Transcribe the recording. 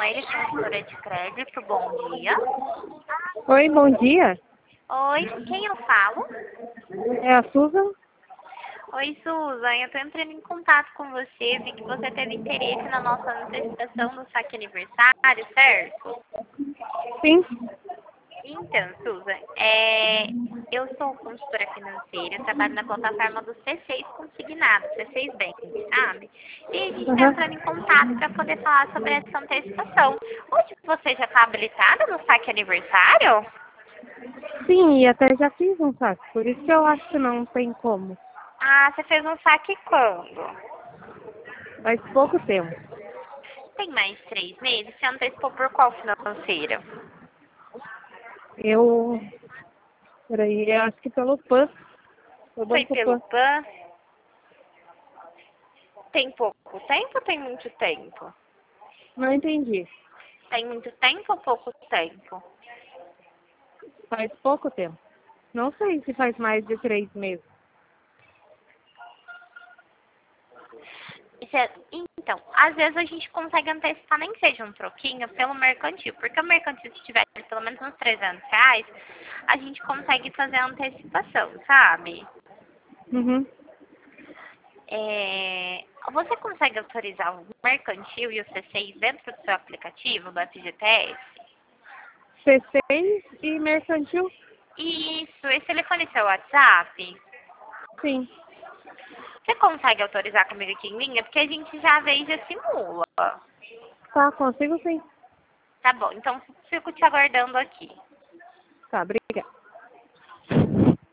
Mayra, consultora de crédito. Bom dia. Oi, bom dia. Oi, com quem eu falo? É a Susan? Oi, Susan. Eu estou entrando em contato com você. Vi que você teve interesse na nossa antecipação do saque aniversário, certo? Sim. Então, Susan, eu sou consultora financeira, trabalho na plataforma do C6 Consignado, C6 Bank, sabe? E a gente está entrando em contato para poder falar sobre essa antecipação. Hoje você já está habilitada no saque aniversário? Sim, e até já fiz um saque. Por isso que eu acho que não tem como. Ah, você fez um saque quando? Faz pouco tempo. Tem mais 3 meses? Você antecipou por qual financeira? Eu. Peraí, eu acho que pelo PAN. O Foi Banco pelo PAN. PAN? Tem pouco tempo ou tem muito tempo? Não entendi. Tem muito tempo ou pouco tempo? Faz pouco tempo. Não sei se faz mais de 3 meses. Então, às vezes a gente consegue antecipar, nem que seja um troquinho, pelo mercantil. Porque o mercantil, se tiver pelo menos uns R$ 300, a gente consegue fazer a antecipação, sabe? Uhum. Você consegue autorizar o mercantil e o C6 dentro do seu aplicativo, do FGTS? C6 e mercantil? Isso, esse telefone é seu WhatsApp? Sim. Você consegue autorizar comigo aqui em linha? Porque a gente já vê e já simula. Tá, consigo sim. Tá bom, então fico te aguardando aqui. Tá, obrigada.